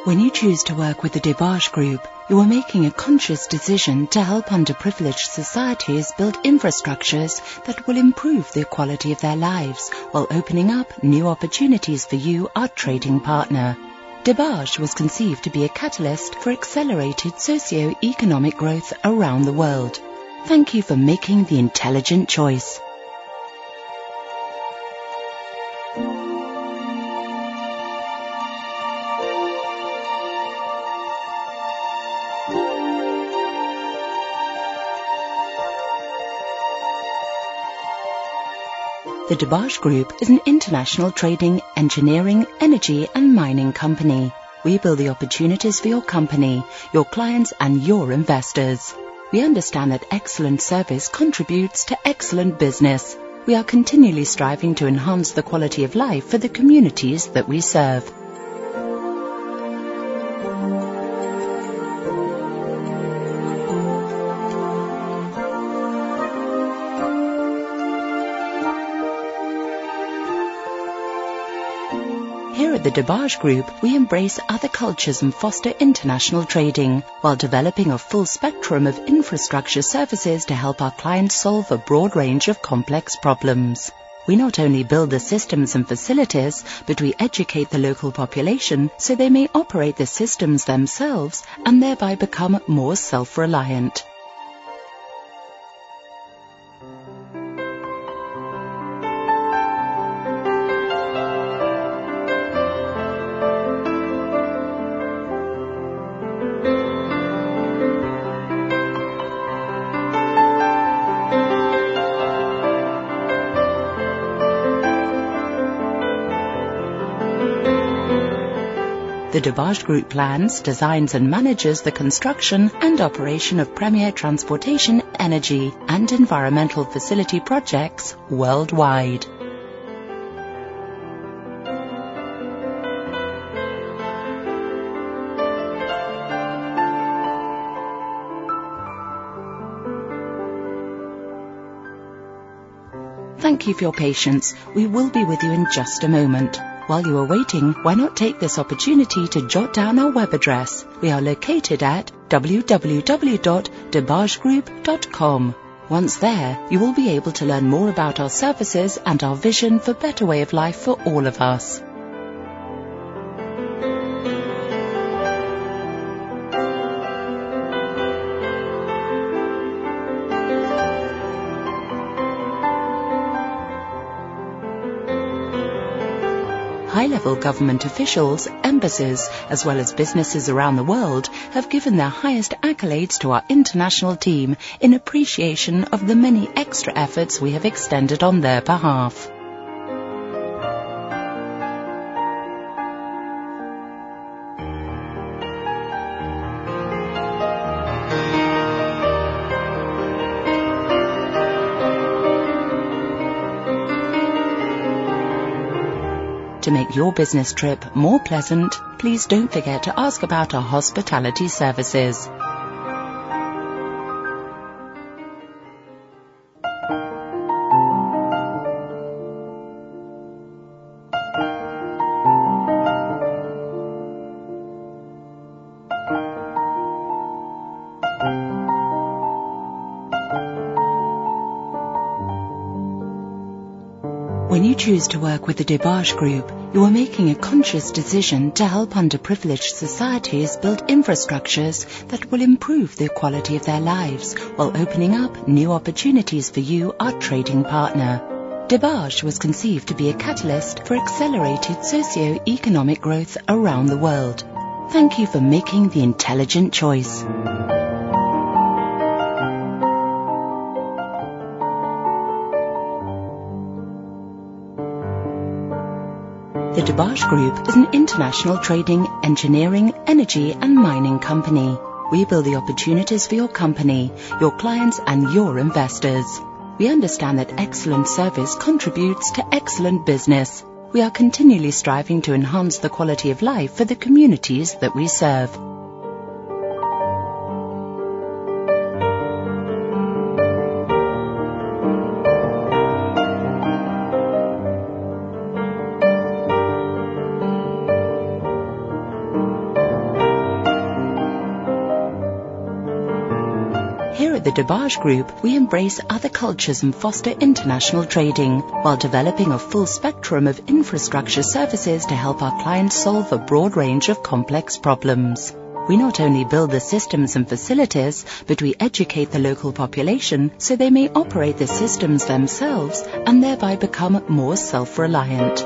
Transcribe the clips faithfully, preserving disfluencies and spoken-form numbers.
When you choose to work with the DeBarge Group, you are making a conscious decision to help underprivileged societies build infrastructures that will improve the quality of their lives while opening up new opportunities for you, our trading partner. DeBarge was conceived to be a catalyst for accelerated socio-economic growth around the world. Thank you for making the intelligent choice. The DeBarge Group is an international trading, engineering, energy and mining company. We build the opportunities for your company, your clients and your investors. We understand that excellent service contributes to excellent business. We are continually striving to enhance the quality of life for the communities that we serve. Here at the DeBarge Group, we embrace other cultures and foster international trading, while developing a full spectrum of infrastructure services to help our clients solve a broad range of complex problems. We not only build the systems and facilities, but we educate the local population so they may operate the systems themselves and thereby become more self-reliant. The DeBarge Group plans, designs and manages the construction and operation of premier transportation, energy and environmental facility projects worldwide. Thank you for your patience. We will be with you in just a moment. While you are waiting, why not take this opportunity to jot down our web address? We are located at w w w dot debarge group dot com. Once there, you will be able to learn more about our services and our vision for a better way of life for all of us. High-level government officials, embassies, as well as businesses around the world have given their highest accolades to our international team in appreciation of the many extra efforts we have extended on their behalf. To make your business trip more pleasant, please don't forget to ask about our hospitality services. When you choose to work with the DeBarge Group, you are making a conscious decision to help underprivileged societies build infrastructures that will improve the quality of their lives while opening up new opportunities for you, our trading partner. DeBarge was conceived to be a catalyst for accelerated socio-economic growth around the world. Thank you for making the intelligent choice. The DeBarge Group is an international trading, engineering, energy and mining company. We build the opportunities for your company, your clients and your investors. We understand that excellent service contributes to excellent business. We are continually striving to enhance the quality of life for the communities that we serve. Here at the DeBarge Group, we embrace other cultures and foster international trading, while developing a full spectrum of infrastructure services to help our clients solve a broad range of complex problems. We not only build the systems and facilities, but we educate the local population so they may operate the systems themselves and thereby become more self-reliant.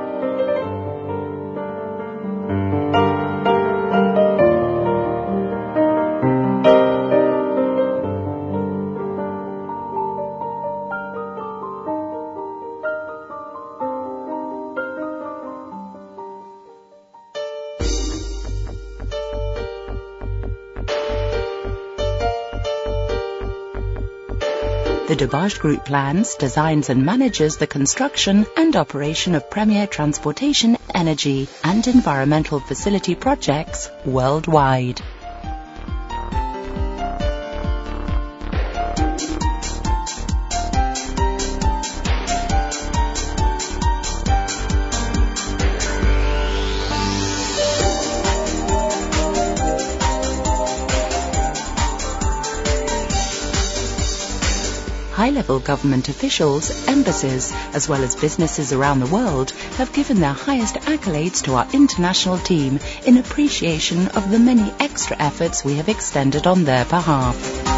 The DeBarge Group plans, designs and manages the construction and operation of premier transportation, energy and environmental facility projects worldwide. High-level government officials, embassies, as well as businesses around the world have given their highest accolades to our international team in appreciation of the many extra efforts we have extended on their behalf.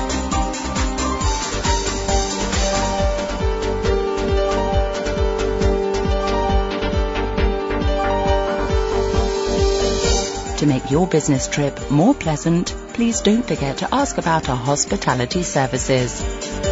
To make your business trip more pleasant, please don't forget to ask about our hospitality services.